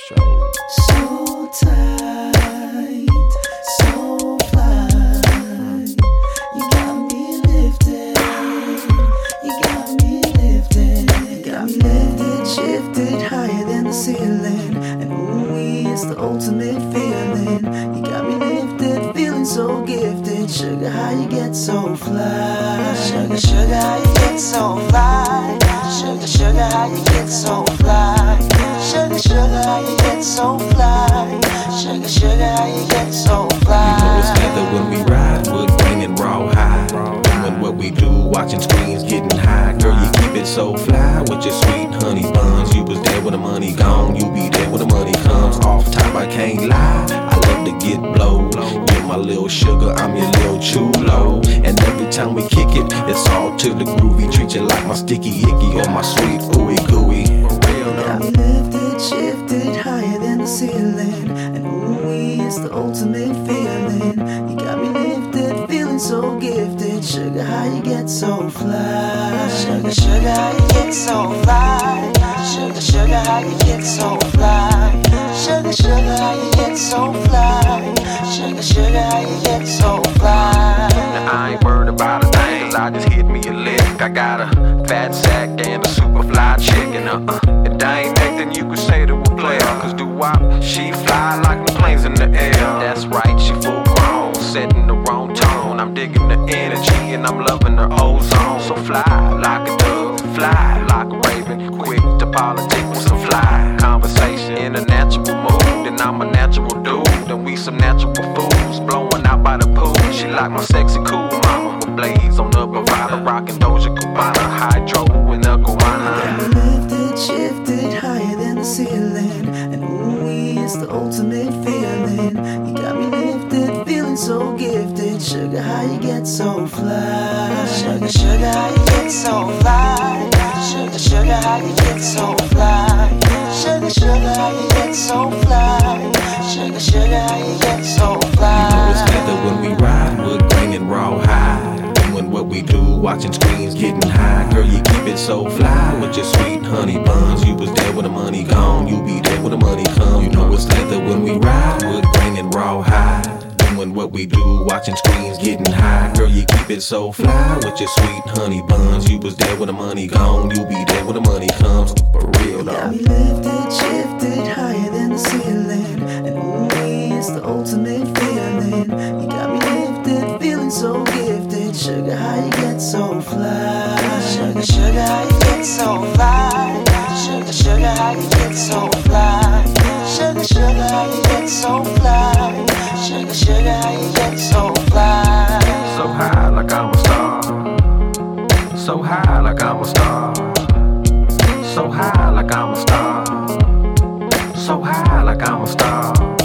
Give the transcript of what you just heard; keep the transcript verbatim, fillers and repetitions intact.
show. So tight, so fly. You got me lifted, you got me lifted, you got me lifted, shifted higher than the ceiling. And ooh, it's the ultimate feeling. You got me lifted, feeling so gifted. Sugar, how you get so fly? Sugar, sugar, how you get so fly? Sugar, sugar, how you get so fly? Sugar, sugar, how you get so fly? Sugar, sugar, how you get so fly? You know it's leather when we ride, wood grain and raw high. Doing what we do, watching screens, getting high. Girl, you keep it so fly with your sweet honey buns. You was there when the money gone, you be there when the money comes. Off top, I can't lie, I love to get blow. You're my little sugar, I'm your little chulo. And every time we kick it, it's all to the groovy. Treat you like my sticky icky or my sweet ooey gooey. For real, got me lifted, shifted higher than the ceiling. And ooh, it's the ultimate feeling. You got me lifted, feeling so gifted. Sugar, how you get so fly? Sugar, sugar, how you get so fly? Sugar, sugar, how you get so fly? Sugar, sugar, how you get so fly? Sugar, sugar, how you get so fly? Now I ain't worried about a thing, cause I just hit me a lick. I got a fat sack and a super fly chick. And uh-uh, if that ain't nothing you could say to a player. Cause doo-wop, she fly like the planes in the air. That's right, she full grown, setting the wrong tone. I'm digging the energy and I'm loving her ozone. So fly like a dove, fly like a raven. Quick to politic with some fly conversation in a natural mood. And I'm a natural dude, and we some natural fools blowing out by the pool. She like my sexy cool mama with blades on the bravado, rocking Doja Cubana, hydro and the guana. Got me lifted, shifted higher than the ceiling. And ooh, it's the ultimate feeling. You got me lifted, feeling so gifted. Sugar, how you get so fly? Sugar, sugar, how you get so fly? Sugar, sugar, how you get so fly? Sugar, sugar, how you get so fly? Sugar, sugar, how you get so fly? You know it's leather when we ride, wood grain and raw high. Doing what we do, watching screens, getting high. Girl, you keep it so fly with your sweet honey buns. You was there when the money gone, you be there when the money come. You know it's leather when we ride, wood grain and raw high. Doing what we do, watching screens, getting high. Girl, you keep it so fly with your sweet honey buns. You was there when the money gone, you be there when the money comes. For real, though. Got me lifted, shifted higher than the ceiling. And ooh, it's the ultimate feeling. You got me lifted, feeling so gifted. Sugar, how you get so fly? Sugar, sugar, how you get so fly? Sugar, sugar, how you get so fly? Sugar, sugar, how you get so fly? Sugar, sugar, how you get so fly? So high like I'm a star, so high like I'm a star, so high like I'm a star, so high like I'm a star.